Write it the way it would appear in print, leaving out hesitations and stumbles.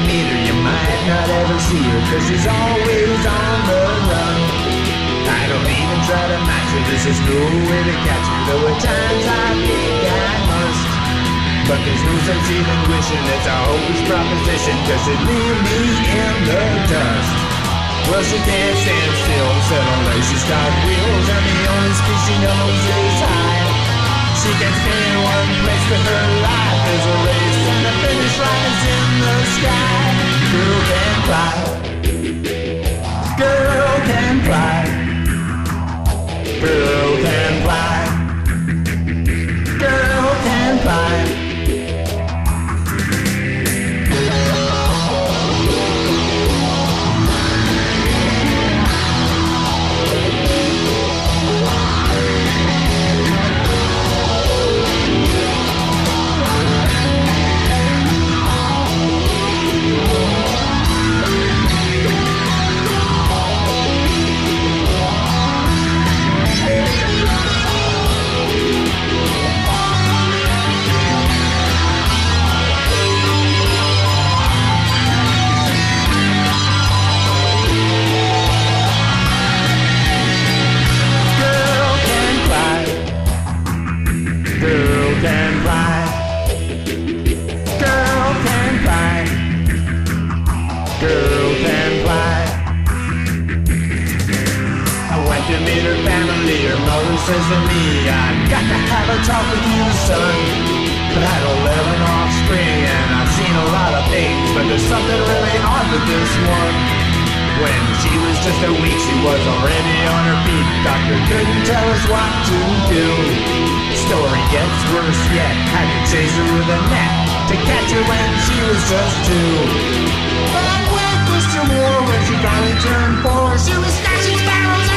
meet her, you might not ever see her, 'cause she's always on the run. I don't even try to match her, this is no way to catch her, though at times I think I must. But there's no sense even wishing, it's a hopeless proposition, 'cause she'd leave me in the dust. Well, she can't stand still, said unless she start wheels, and the only speed she knows is high. She can stay in one place, but her life is a race, and the finish line is in the sky. Girl can fly, girl can fly, girl can fly, girl can fly. Girl can fly, girl can fly, girl can fly. I went to meet her family, her mother says to me, I've got to have a talk with you, son. I've had 11 offspring and I've seen a lot of things, but there's something really odd with this one. When she was just a week, she was already on her feet. Doctor couldn't tell us what to do. Story gets worse yet. Had to chase her with a net to catch her when she was just 2. But where was Moore when she finally turned 4? She was snatching sparrows